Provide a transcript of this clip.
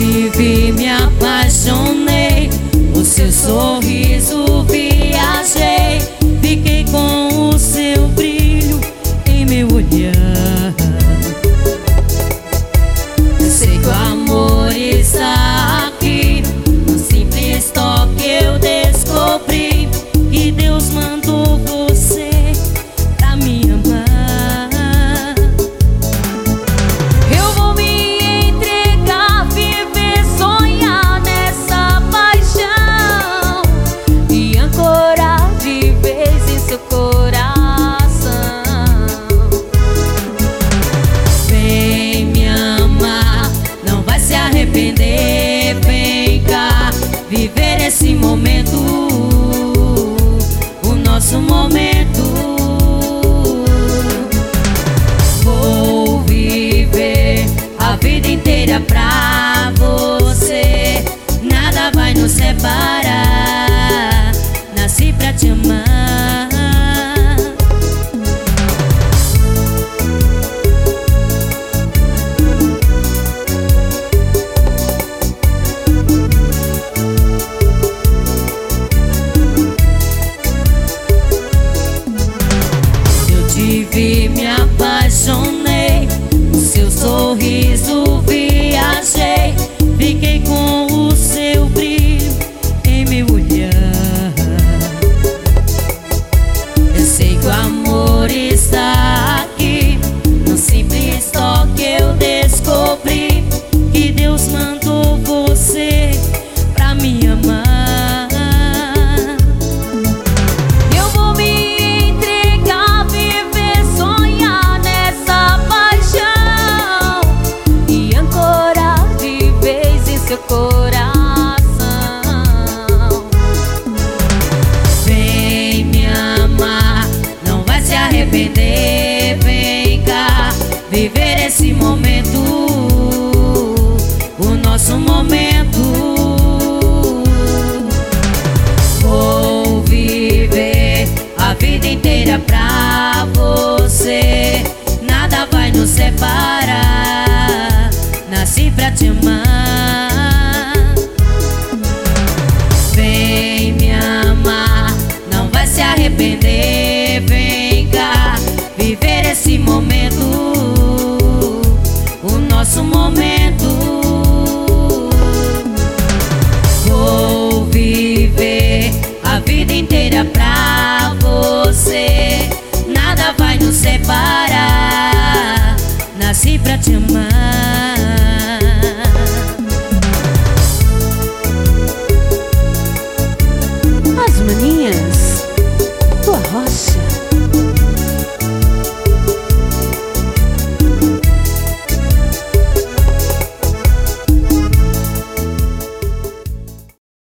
te vi, me apaixonei. O seu sorriso viajei. Fiquei com o seu brilho em meu olhar. Eu sei que o amor está aqui. No simples toque eu descobri que Deus mandou você pra me amar. Eu vou me entregar, viver, sonhar nessa paixão e ancorar de vez em seu coração. Vem me amar, não vai se arrepender. Vem cá, viver esse momento, o nosso momento. Vou viver a vida inteira pra você. Nada vai nos separar. Nasci pra te amar. Te vi, me apaixonei. O seu sorriso viajei. Fiquei com o seu brilho em meu olhar. Eu sei que o amor está aqui. No simples toque eu descobri que Deus mandou você pra me amar. Seu coração.